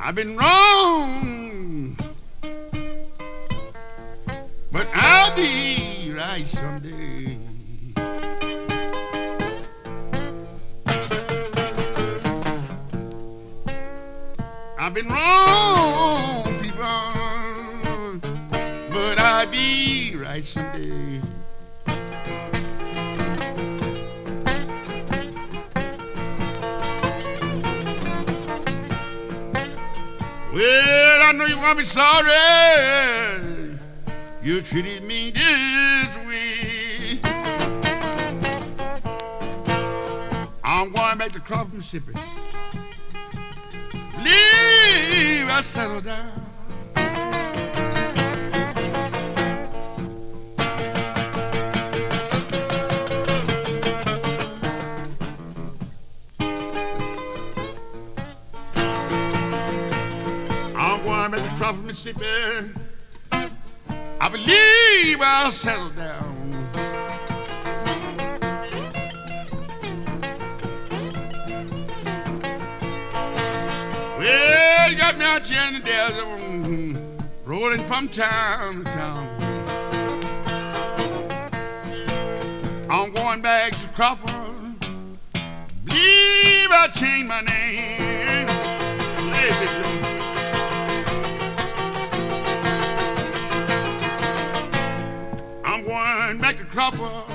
I've been wrong, but I'll be right someday. I've been wrong, people, but I'll be right someday. Well, I know you're gonna be sorry you treated me this way. I'm going back to Crawford, Mississippi. Leave, I settle down. I'm at the Crawford, Mississippi. I believe I'll settle down. Well, you got me out here in the desert, rolling from town to town. I'm going back to Crawford. Believe I changed my name. Hey, baby. Going back to Crawford.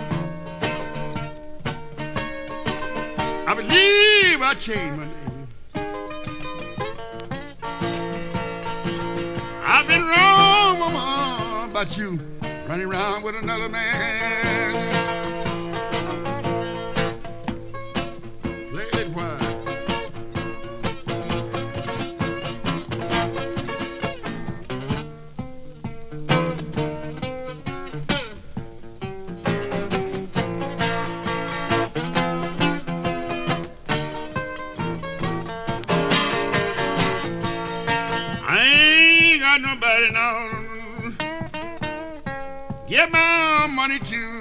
I believe I changed my name. I've been wrong, woman, about you running around with another man. Play it wide. Nobody knows. Give my money to